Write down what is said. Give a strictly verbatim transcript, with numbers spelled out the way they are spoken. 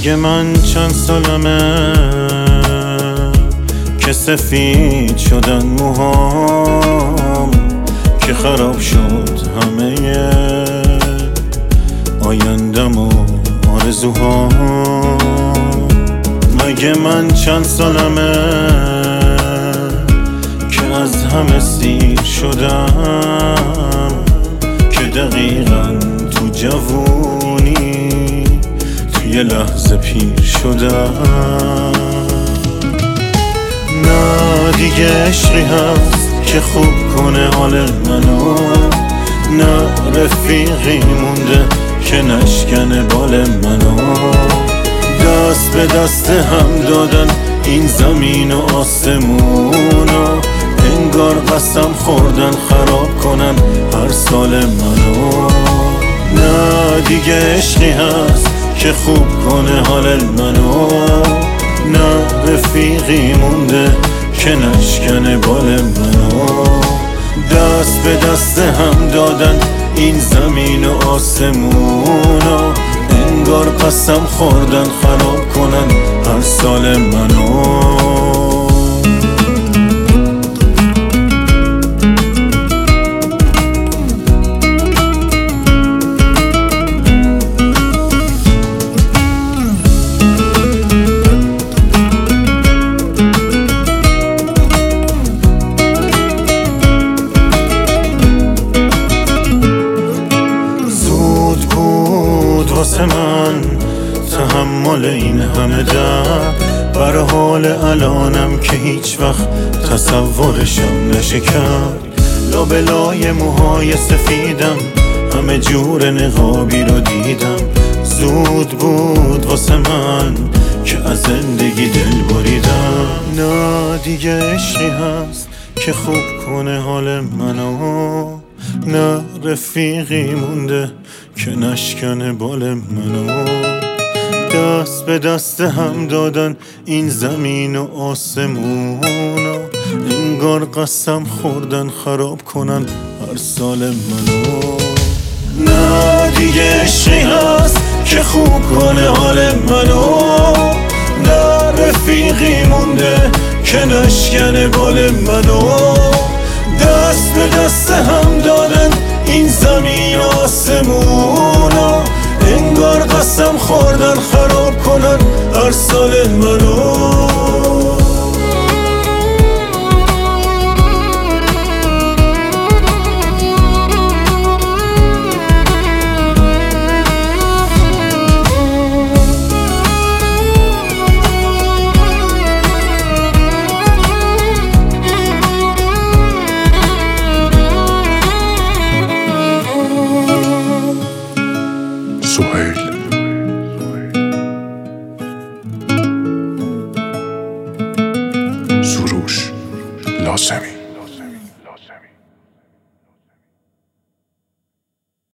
مگه من چند سالمه که سفید شدن موهام، که خراب شد همه آیندم و آرزوهام. مگه من چند سالمه که از همه سیر شدم، که دقیقاً تو جوونی توی لحظه پیر شدم. نه دیگه عشقی هست که خوب کنه حال منو، نه رفیقی مونده که نشکنه بال منو. دست به دست هم دادن این زمین و آسمونو، انگار قسم خوردن خراب کنن هر سال منو. نه دیگه عشقی هست که خوب کنه حال منو، نه رفیقی مونده که نشکنه بال منو. دست به دست هم دادن این زمین و آسمونو، انگار قسم خوردن خراب کنن هر سال منو. واسه من تحمل این همه درد، بر حال الانم که هیچ وقت تصورشم نشه کرد. لابلای موهای سفیدم همه جور نقابی رو دیدم. زود بود واسه من که از زندگی دل بریدم. نه دیگه عشقی هست که خوب کنه حال منو، نه رفیقی مونده که نشکنه بال منو. دست به دست هم دادن این زمین و آسمونو، انگار قسم خوردن خراب کنن هر سال منو. نه دیگه عشقی هست که خوب کنه حال منو، نه رفیقی مونده که نشکنه بال منو. دست به دست هم دادن این زمین و آسمونو، انگار قسم خوردن خراب کنن هر سال منو. سهیل سروش لازمی.